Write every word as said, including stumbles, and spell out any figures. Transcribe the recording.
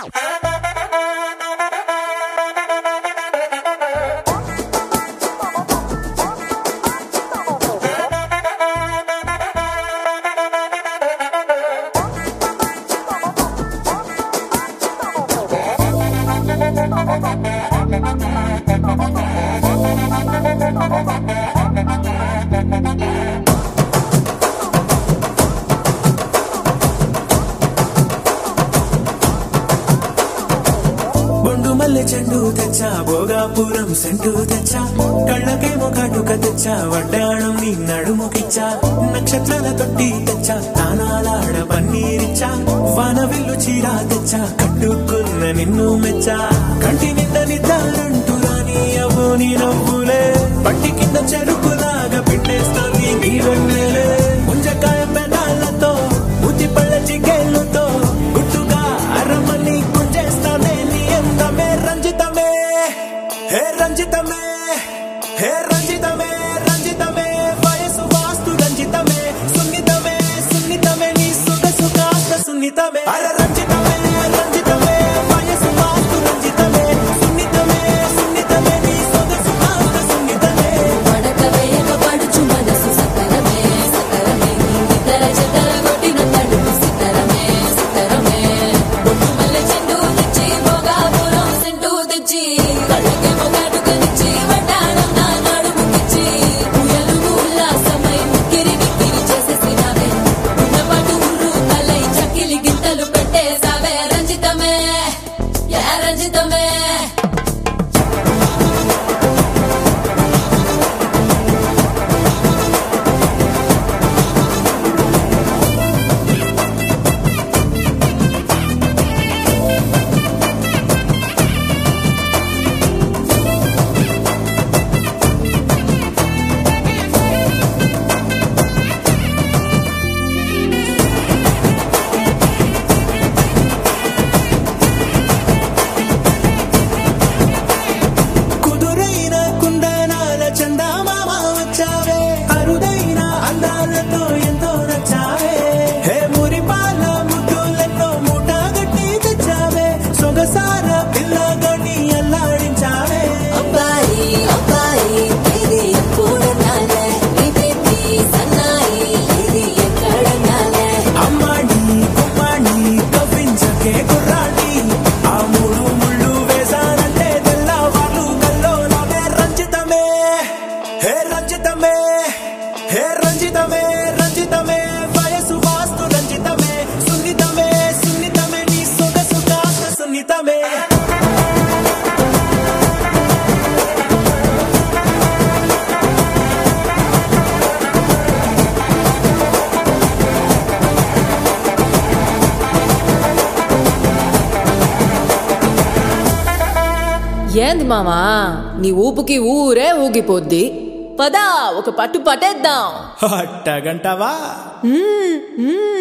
మల్లె చెండు తెచ్చా భోగాపురం సెంటు తెచ్చా కళ్ళకేమో కాటుక తెచ్చా వడ్డాణం నీ నడుముకిచ్చా నక్షత్రాల తొట్టి తెచ్చా తానాలాడ పన్నీరిచ్చా వానవిల్లు చీరా తెచ్చా కట్టుకున్న నిన్ను మెచ్చా కంటి నింద నిద్దారంటూ రాని అవో నీ నవ్వులే పట్టి కింద చెరుకులాగా పిండేస్తాంది నీ వెన్నెలే ముంజకాయ పెదాలతో ముద్ది పళ్ళ చికేళ్లతో గుట్టుగా అరమని గుంజేస్తానే నీ అందమే రంజితమే హే రంజితమే హే రంజితమే రంజితమే వయసు వాస్తు రంజితమే సున్నితమే సున్నితమే నీ సొగసు కాస్త సున్నితమే అర రంజితమే రంజితమే వయసు వాస్తు రంజితమే సున్నితమే సున్నితమే నీ సొగసు కాస్త సున్నితమే పడకవేయక పడుచు మనసు సకరమే సకరమే నితర జతర కొట్టిన తడుపు సితరమే సితరమే బొట్టు మల్లె చెండు తెచ్చి భోగాపురం సెంటు తెచ్చి కళ్ళకేమో కాటుకనిచ్చి వడ్డాణం నా నడుముకిచ్చి ఉయ్యాలుగు ఉల్లాసమై ముక్కిరి మిక్కిరి చేసేసినావే ఉన్నపాటు ఉర్రు తలై చక్కిలి గింతలు పెట్టేసావే రంజితమే యా రంజితమే కుదురైన కుందనాల చందమామ వచ్చావే అరుదైన అందాలతో ఎంతో నచ్చావే హే మురిపాల ముద్దులతో మూట గట్టి తెచ్చావే సొగసార పిల్లగని అల్లాడించావే అబ్బాయి అబ్బాయి ఇది ఎప్పుడన్నాలే నీ బేబీ సన్నాయి ఇది ఎక్కడన్నాలే అమ్మాడి కుమ్మాడి కవ్వించకే కుర్రాడి ఆ మూడు ముళ్ళు వేసానంటే తెల్లవాళ్ళు కల్లోలమే రంజితమే హే రంజితమే హే రంజితమే రంజితమే వయసు వాస్తు రంజితమే సున్నితమే సున్నితమే నీ సొగసు కాస్త సున్నితమే ఏంది మామా నీ ఊపుకి ఊరే ఊగిపోద్ది పదా ఒక పట్టు పట్టేద్దాం అట్టగంటవా మ్మ్, మ్మ్.